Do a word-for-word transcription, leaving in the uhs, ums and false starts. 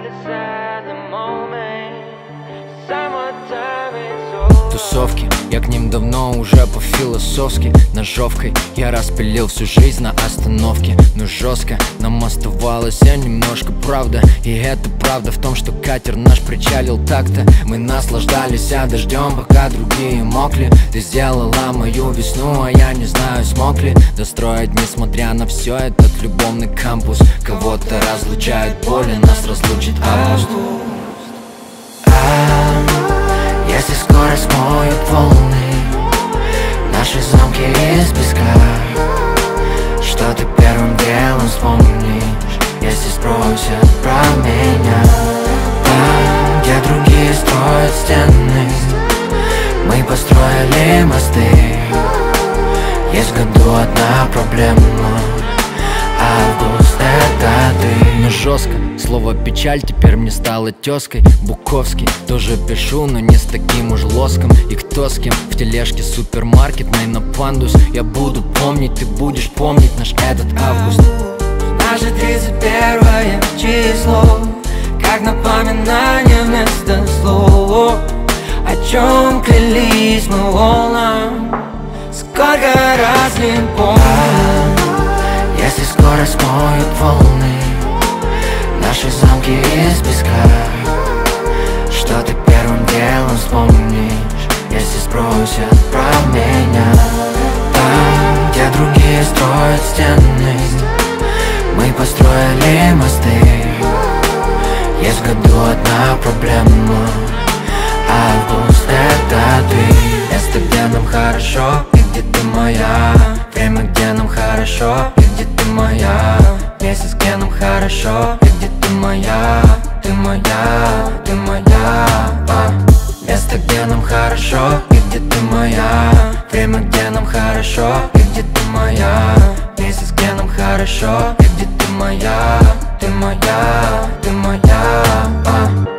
Тусовки, я к ним давно уже по-философски. Ножовкой я распилил всю жизнь на остановке. Но жестко нам оставалось немножко правда. И это правда в том, что катер наш причалил так-то. Мы наслаждались дождем, пока другие мокли. Ты сделала мою весну, а я не знаю, смог ли достроить, несмотря на все, этот любовный кампус. Кого-то разлучает боль, и нас разлучит август. Если скоро смоют волны наши замки из песка, что ты первым делом вспомнишь, если спросят про меня? Там, где другие строят стены, мы построили мосты. Есть в году одна проблема: август — это ты. Но жестко, слово печаль теперь мне стало тезкой. Буковский тоже пишу, но не с таким уж лоском. И кто с кем в тележке супермаркетной на пандус. Я буду помнить, ты будешь помнить наш этот август. Наше тридцать первое число, как напоминание вместо слов. О чем клялись мы волнам, сколько раз не помню. Если скоро смоют волны наши замки из песка, что ты первым делом вспомнишь, если спросят про меня? Там, где другие строят стены, мы построили мосты. Есть в году одна проблема: август — это ты. Место, где нам хорошо, и где ты моя. Время, где нам хорошо, и где ты моя. Месяц, где нам хорошо, и где ты моя. Ты моя, ты моя, а. Место, где нам хорошо, и где ты моя. Время, где нам хорошо, и где ты моя. Месяц, где нам хорошо, и где ты моя. Ты моя, ты моя, а.